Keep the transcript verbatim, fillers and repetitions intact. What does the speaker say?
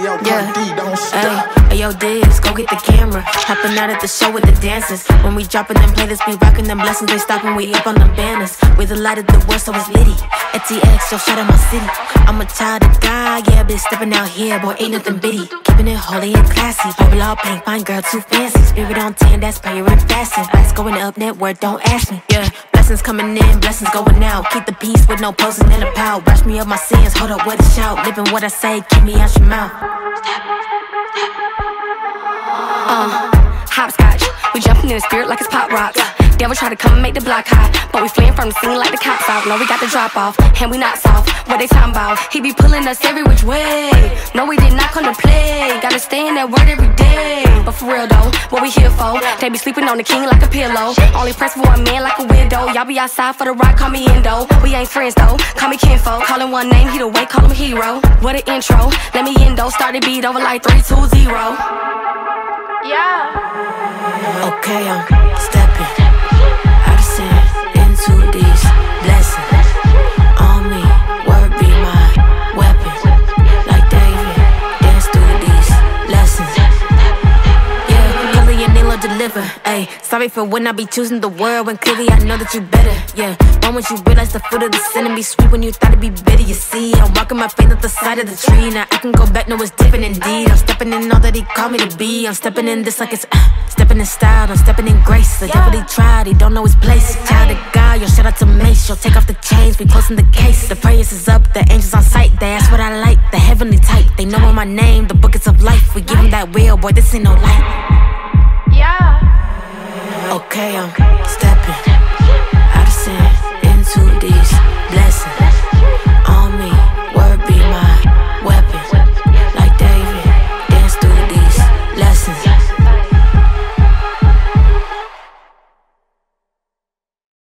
yo, yeah. D, don't stop. Hey, yo, Diz, go get the camera. Hopping out at the show with the dancers. When we dropping them playlists, be rocking them blessings. They stopping, we up on them banners. We the light of the world, so it's litty. At T X, yo, shout out my city. I'm a child of God, yeah, bitch, stepping out here, boy, ain't nothing bitty. Keeping it holy and classy. Purple all pink, fine girl, too fancy. Spirit on ten, that's prayer and fasting. Lights going up, network, don't ask me. Yeah, blessings coming in, blessings going out. Keep the peace with no posing in a pout. Wash me up my sins, hold up, what a shout. Living what I say, keep me out your mouth. Uh, hopscotch, we jumping in the spirit like it's pop rocks. Devil try to come and make the block hot, but we fleeing from the scene like the cops out. No, we got the drop off, and we not soft. What they talking about? He be pulling us every which way. No, we did not come to play. Gotta stay in that word every day. But for real though, what we here for? They be sleeping on the king like a pillow. Only press for one man like a window. Y'all be outside for the ride, call me Endo. We ain't friends though, call me kinfolk. Calling one name, he the way, call him hero. What an intro, let me Endo. Start the beat over like three, two, zero. Yeah. Okay, I'm stepping out of sin into these blessings. On me, word be my weapon. Like David, dance through these lessons. Yeah, Billy and Nilo deliver. Ayy, sorry for when I be choosing the word when clearly I know that you better. Yeah, once you realize the fruit of the sin and be sweet when you thought it'd be bitter. You see, I'm walking my faith up the side of the tree. Now I can go back, no, it's different indeed. I'm stepping in all that he called me to be. I'm stepping in this like it's uh, stepping in style. I'm stepping in grace. The devil he tried, he don't know his place. Child of God, yo, shout out to Mace. Yo, take off the chains, we closing the case. The prayers is up, the angels on sight. They ask what I like, the heavenly type. They know my name, the buckets of life. We give them that real, boy, this ain't no light.